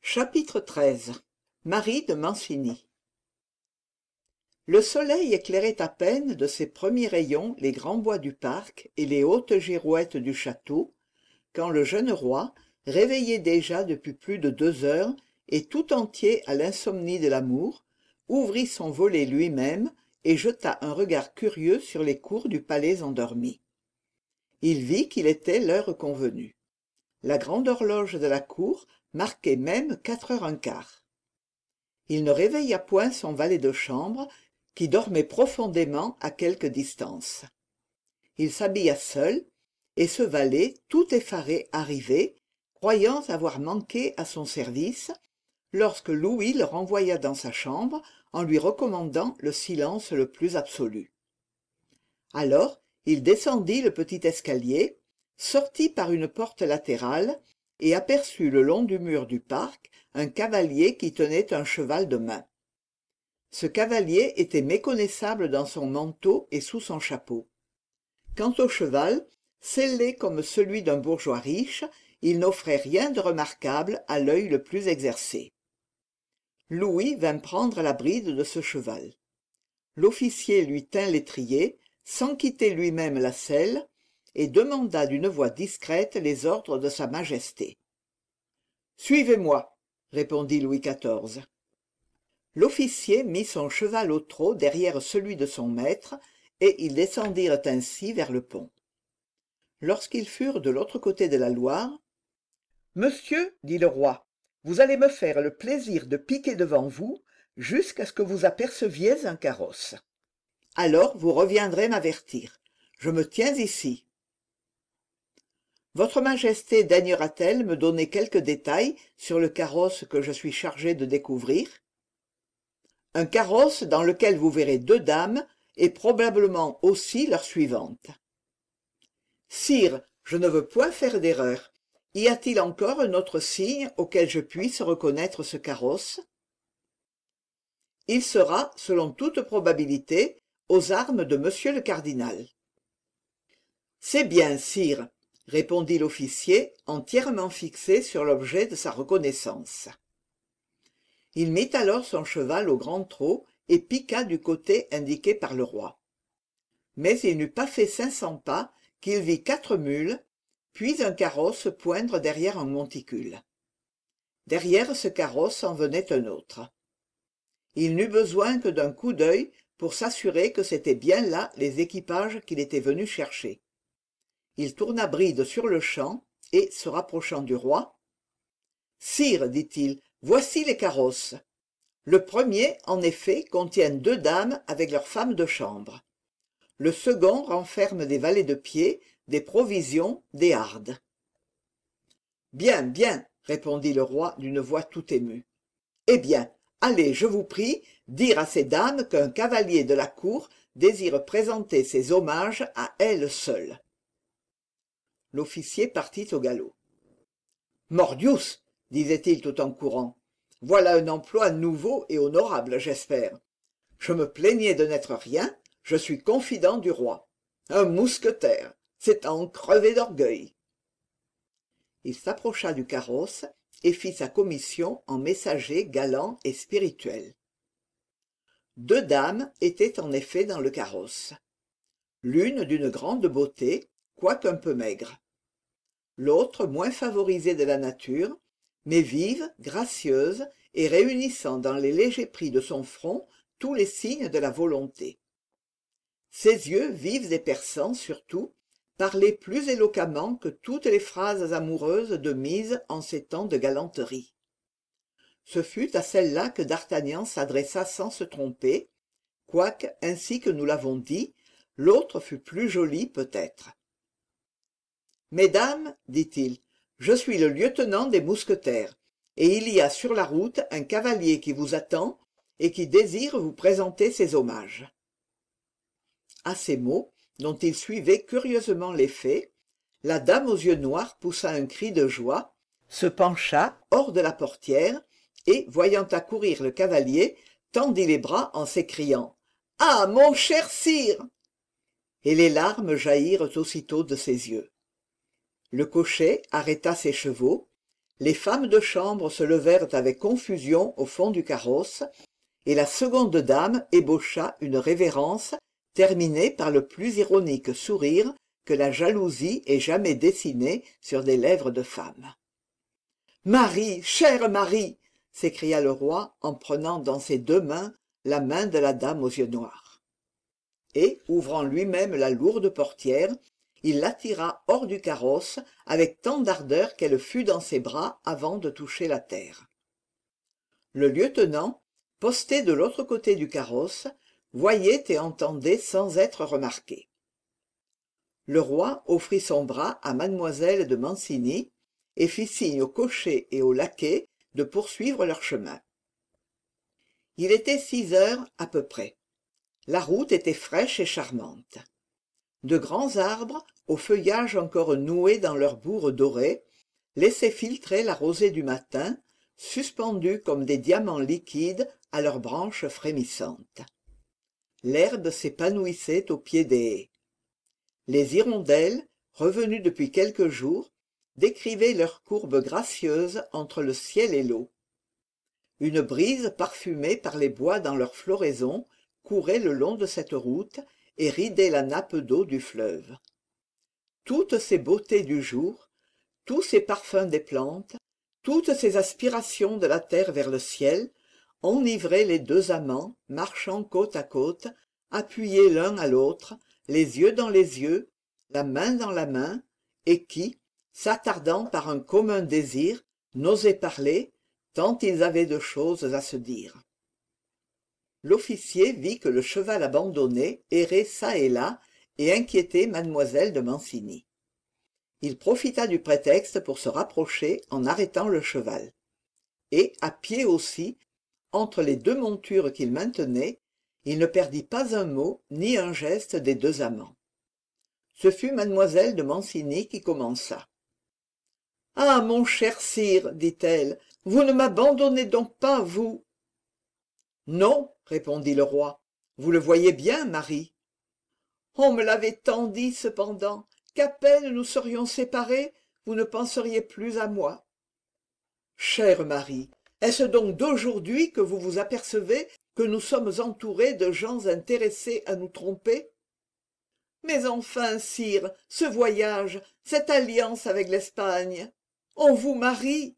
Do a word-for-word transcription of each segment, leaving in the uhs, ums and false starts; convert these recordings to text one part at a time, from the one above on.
Chapitre treize. Marie de Mancini. Le soleil éclairait à peine de ses premiers rayons les grands bois du parc et les hautes girouettes du château, quand le jeune roi, réveillé déjà depuis plus de deux heures et tout entier à l'insomnie de l'amour, ouvrit son volet lui-même et jeta un regard curieux sur les cours du palais endormi. Il vit qu'il était l'heure convenue. La grande horloge de la cour marquait même quatre heures un quart. Il ne réveilla point son valet de chambre, qui dormait profondément à quelque distance. Il s'habilla seul, et ce valet, tout effaré, arrivait, croyant avoir manqué à son service, lorsque Louis le renvoya dans sa chambre en lui recommandant le silence le plus absolu. Alors il descendit le petit escalier, sortit par une porte latérale et aperçut le long du mur du parc un cavalier qui tenait un cheval de main. Ce cavalier était méconnaissable dans son manteau et sous son chapeau. Quant au cheval, sellé comme celui d'un bourgeois riche, il n'offrait rien de remarquable à l'œil le plus exercé. Louis vint prendre la bride de ce cheval. L'officier lui tint l'étrier, sans quitter lui-même la selle, et demanda d'une voix discrète les ordres de sa majesté. « Suivez-moi » répondit Louis quatorze. L'officier mit son cheval au trot derrière celui de son maître, et ils descendirent ainsi vers le pont. Lorsqu'ils furent de l'autre côté de la Loire, « Monsieur, dit le roi, vous allez me faire le plaisir de piquer devant vous jusqu'à ce que vous aperceviez un carrosse. Alors vous reviendrez m'avertir. Je me tiens ici. » Votre Majesté daignera-t-elle me donner quelques détails sur le carrosse que je suis chargé de découvrir? Un carrosse dans lequel vous verrez deux dames et probablement aussi leur suivante. Sire, je ne veux point faire d'erreur. Y a-t-il encore un autre signe auquel je puisse reconnaître ce carrosse? Il sera, selon toute probabilité, aux armes de monsieur le cardinal. C'est bien, sire, répondit l'officier, entièrement fixé sur l'objet de sa reconnaissance. Il mit alors son cheval au grand trot et piqua du côté indiqué par le roi. Mais il n'eut pas fait cinq cents pas qu'il vit quatre mules, puis un carrosse poindre derrière un monticule. Derrière ce carrosse en venait un autre. Il n'eut besoin que d'un coup d'œil pour s'assurer que c'étaient bien là les équipages qu'il était venu chercher. Il tourna bride sur-le-champ et, se rapprochant du roi, « Sire, dit-il, voici les carrosses. Le premier, en effet, contient deux dames avec leurs femmes de chambre. Le second renferme des valets de pied, des provisions, des hardes. »« Bien, bien, répondit le roi d'une voix tout émue. Eh bien, allez, je vous prie, dire à ces dames qu'un cavalier de la cour désire présenter ses hommages à elles seules. » L'officier partit au galop. « Mordius, disait-il tout en courant, voilà un emploi nouveau et honorable, j'espère. Je me plaignais de n'être rien, je suis confident du roi. Un mousquetaire, c'est à en crever d'orgueil. » Il s'approcha du carrosse et fit sa commission en messager galant et spirituel. Deux dames étaient en effet dans le carrosse. L'une d'une grande beauté, quoique un peu maigre. L'autre moins favorisée de la nature, mais vive, gracieuse et réunissant dans les légers plis de son front tous les signes de la volonté. Ses yeux vifs et perçants surtout parlaient plus éloquemment que toutes les phrases amoureuses de mise en ces temps de galanterie. Ce fut à celle-là que d'Artagnan s'adressa sans se tromper, quoique, ainsi que nous l'avons dit, l'autre fut plus jolie peut-être. « Mesdames, dit-il, je suis le lieutenant des mousquetaires, et il y a sur la route un cavalier qui vous attend et qui désire vous présenter ses hommages. » À ces mots, dont il suivait curieusement l'effet, la dame aux yeux noirs poussa un cri de joie, se pencha hors de la portière et, voyant accourir le cavalier, tendit les bras en s'écriant « Ah, mon cher sire !» Et les larmes jaillirent aussitôt de ses yeux. Le cocher arrêta ses chevaux, les femmes de chambre se levèrent avec confusion au fond du carrosse, et la seconde dame ébaucha une révérence terminée par le plus ironique sourire que la jalousie ait jamais dessiné sur des lèvres de femme. « Marie, chère Marie !» s'écria le roi en prenant dans ses deux mains la main de la dame aux yeux noirs. Et, ouvrant lui-même la lourde portière, il l'attira hors du carrosse avec tant d'ardeur qu'elle fut dans ses bras avant de toucher la terre. Le lieutenant, posté de l'autre côté du carrosse, voyait et entendait sans être remarqué. Le roi offrit son bras à mademoiselle de Mancini et fit signe au cocher et au laquais de poursuivre leur chemin. Il était six heures à peu près. La route était fraîche et charmante. De grands arbres, au feuillage encore noué dans leur bourre dorée, laissaient filtrer la rosée du matin, suspendus comme des diamants liquides à leurs branches frémissantes. L'herbe s'épanouissait au pied des haies. Les hirondelles, revenues depuis quelques jours, décrivaient leurs courbes gracieuses entre le ciel et l'eau. Une brise parfumée par les bois dans leur floraison courait le long de cette route et ridait la nappe d'eau du fleuve. Toutes ces beautés du jour, tous ces parfums des plantes, toutes ces aspirations de la terre vers le ciel, enivraient les deux amants marchant côte à côte, appuyés l'un à l'autre, les yeux dans les yeux, la main dans la main, et qui, s'attardant par un commun désir, n'osaient parler, tant ils avaient de choses à se dire. L'officier vit que le cheval abandonné errait çà et là et inquiétait mademoiselle de Mancini. Il profita du prétexte pour se rapprocher en arrêtant le cheval. Et, à pied aussi, entre les deux montures qu'il maintenait, il ne perdit pas un mot ni un geste des deux amants. Ce fut mademoiselle de Mancini qui commença. « Ah, mon cher sire, dit-elle, vous ne m'abandonnez donc pas, vous ?» « Non, répondit le roi, vous le voyez bien, Marie. On me l'avait tant dit, cependant, qu'à peine nous serions séparés, vous ne penseriez plus à moi. Chère Marie, est-ce donc d'aujourd'hui que vous vous apercevez que nous sommes entourés de gens intéressés à nous tromper? Mais enfin, sire, ce voyage, cette alliance avec l'Espagne, on vous marie.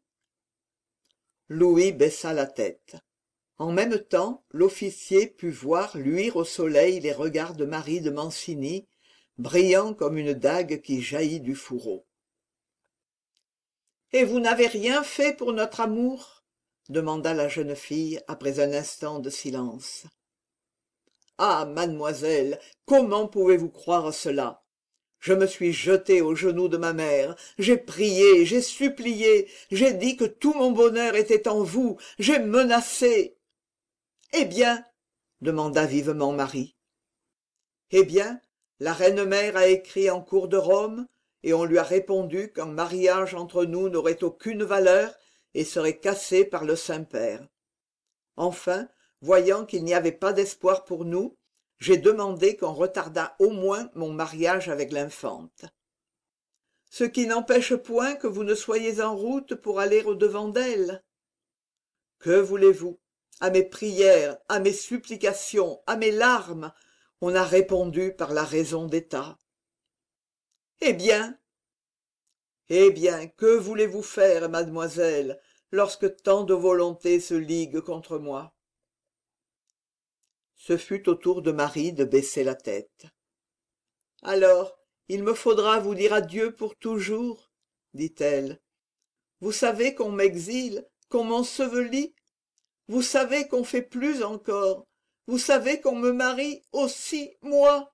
Louis baissa la tête. En même temps, l'officier put voir luire au soleil les regards de Marie de Mancini, brillants comme une dague qui jaillit du fourreau. « Et vous n'avez rien fait pour notre amour ?» demanda la jeune fille après un instant de silence. « Ah, mademoiselle, comment pouvez-vous croire cela? Je me suis jetée aux genoux de ma mère, j'ai prié, j'ai supplié, j'ai dit que tout mon bonheur était en vous, j'ai menacé. » « Eh bien ?» demanda vivement Marie. « Eh bien, la reine-mère a écrit en cour de Rome, et on lui a répondu qu'un mariage entre nous n'aurait aucune valeur et serait cassé par le Saint-Père. Enfin, voyant qu'il n'y avait pas d'espoir pour nous, j'ai demandé qu'on retardât au moins mon mariage avec l'infante. Ce qui n'empêche point que vous ne soyez en route pour aller au-devant d'elle. Que voulez-vous? À mes prières, à mes supplications, à mes larmes, on a répondu par la raison d'État. Eh bien, eh bien, que voulez-vous faire, mademoiselle, lorsque tant de volontés se liguent contre moi? Ce fut au tour de Marie de baisser la tête. Alors, il me faudra vous dire adieu pour toujours, dit-elle. Vous savez qu'on m'exile, qu'on m'ensevelit. Vous savez qu'on fait plus encore. Vous savez qu'on me marie aussi, moi.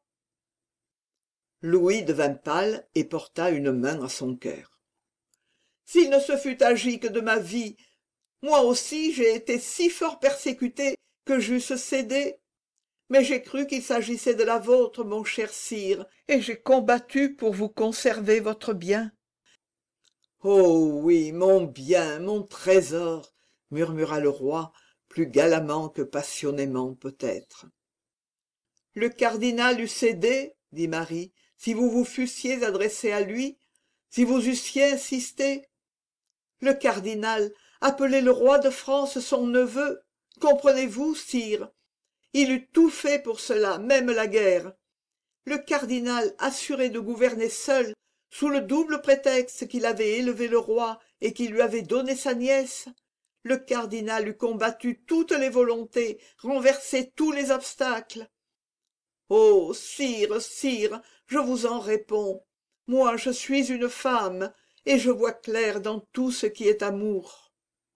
Louis devint pâle et porta une main à son cœur. S'il ne se fût agi que de ma vie, moi aussi j'ai été si fort persécuté que j'eusse cédé. Mais j'ai cru qu'il s'agissait de la vôtre, mon cher sire, et j'ai combattu pour vous conserver votre bien. Oh oui, mon bien, mon trésor, murmura le roi, plus galamment que passionnément peut-être. Le cardinal eût cédé, dit Marie, si vous vous fussiez adressé à lui, si vous eussiez insisté. Le cardinal appelait le roi de France son neveu. Comprenez-vous, sire? Il eût tout fait pour cela, même la guerre. Le cardinal assuré de gouverner seul, sous le double prétexte qu'il avait élevé le roi et qu'il lui avait donné sa nièce, le cardinal eût combattu toutes les volontés, renversé tous les obstacles. Oh, sire, sire, je vous en réponds. Moi, je suis une femme, et je vois clair dans tout ce qui est amour.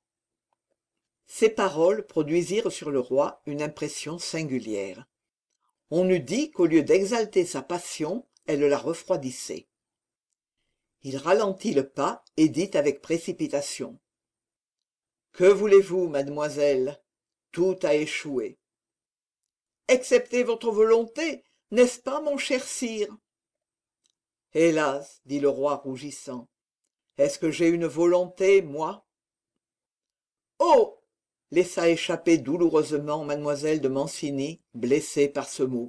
Ces paroles produisirent sur le roi une impression singulière. On eût dit qu'au lieu d'exalter sa passion, elle la refroidissait. Il ralentit le pas et dit avec précipitation. « Que voulez-vous, mademoiselle? Tout a échoué. »« Excepté votre volonté, n'est-ce pas, mon cher sire ?»« Hélas, dit le roi rougissant, est-ce que j'ai une volonté, moi ?»« Oh !» laissa échapper douloureusement mademoiselle de Mancini, blessée par ce mot.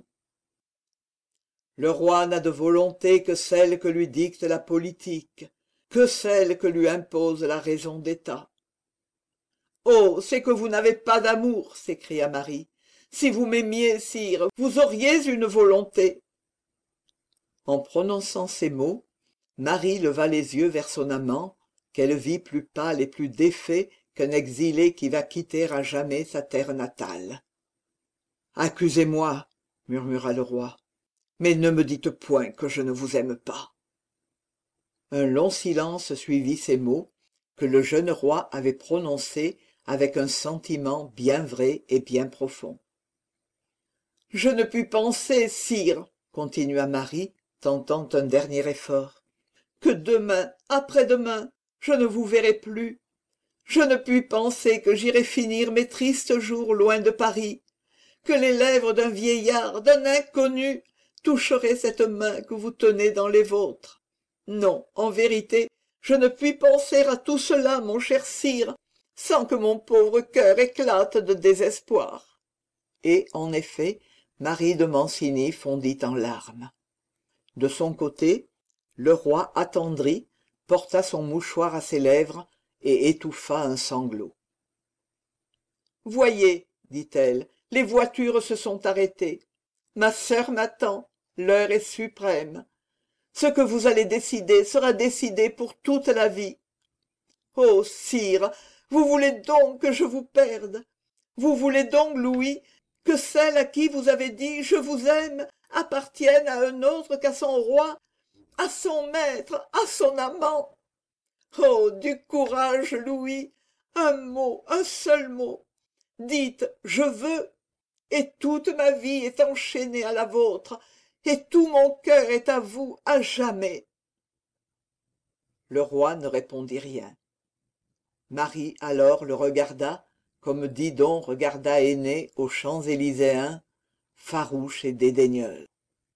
Le roi n'a de volonté que celle que lui dicte la politique, que celle que lui impose la raison d'État. « Oh, c'est que vous n'avez pas d'amour, s'écria Marie. Si vous m'aimiez, sire, vous auriez une volonté. En prononçant ces mots, Marie leva les yeux vers son amant, qu'elle vit plus pâle et plus défait qu'un exilé qui va quitter à jamais sa terre natale. « Accusez-moi, murmura le roi, mais ne me dites point que je ne vous aime pas. » Un long silence suivit ces mots que le jeune roi avait prononcés avec un sentiment bien vrai et bien profond. « Je ne puis penser, sire, continua Marie, tentant un dernier effort, que demain, après-demain, je ne vous verrai plus. Je ne puis penser que j'irai finir mes tristes jours loin de Paris, que les lèvres d'un vieillard, d'un inconnu, toucheraient cette main que vous tenez dans les vôtres. Non, en vérité, je ne puis penser à tout cela, mon cher sire, sans que mon pauvre cœur éclate de désespoir. » Et, en effet, Marie de Mancini fondit en larmes. De son côté, le roi attendri porta son mouchoir à ses lèvres et étouffa un sanglot. « Voyez, dit-elle, les voitures se sont arrêtées. Ma sœur m'attend, l'heure est suprême. Ce que vous allez décider sera décidé pour toute la vie. Oh, sire, vous voulez donc que je vous perde? Vous voulez donc, Louis, que celle à qui vous avez dit « je vous aime » appartienne à un autre qu'à son roi, à son maître, à son amant? Oh, du courage, Louis! Un mot, un seul mot. Dites « je veux » et toute ma vie est enchaînée à la vôtre, et tout mon cœur est à vous à jamais. Le roi ne répondit rien. Marie alors le regarda, comme Didon regarda Énée aux Champs-Élyséens, farouche et dédaigneuse.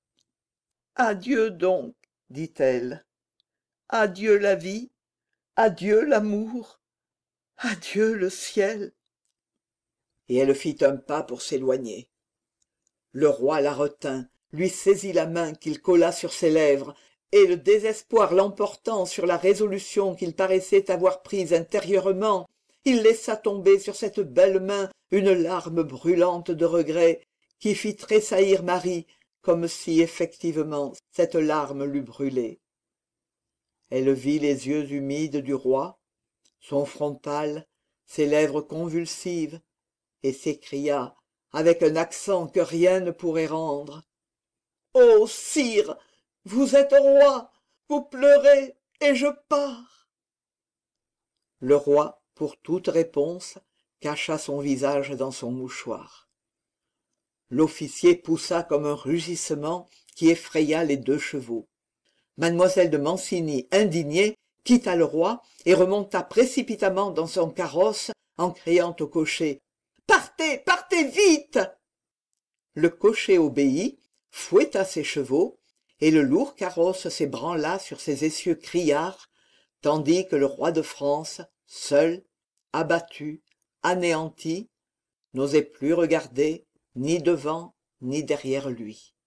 « Adieu donc, dit-elle. Adieu la vie, adieu l'amour, adieu le ciel. » Et elle fit un pas pour s'éloigner. Le roi la retint, lui saisit la main qu'il colla sur ses lèvres, et le désespoir l'emportant sur la résolution qu'il paraissait avoir prise intérieurement, il laissa tomber sur cette belle main une larme brûlante de regret qui fit tressaillir Marie comme si effectivement cette larme l'eût brûlée. Elle vit les yeux humides du roi, son front pâle, ses lèvres convulsives, et s'écria avec un accent que rien ne pourrait rendre. « Ô sire, vous êtes roi, vous pleurez, et je pars. » Le roi, pour toute réponse, cacha son visage dans son mouchoir. L'officier poussa comme un rugissement qui effraya les deux chevaux. Mademoiselle de Mancini, indignée, quitta le roi et remonta précipitamment dans son carrosse en criant au cocher « Partez, partez vite !» Le cocher obéit, fouetta ses chevaux, et le lourd carrosse s'ébranla sur ses essieux criards, tandis que le roi de France, seul, abattu, anéanti, n'osait plus regarder ni devant ni derrière lui.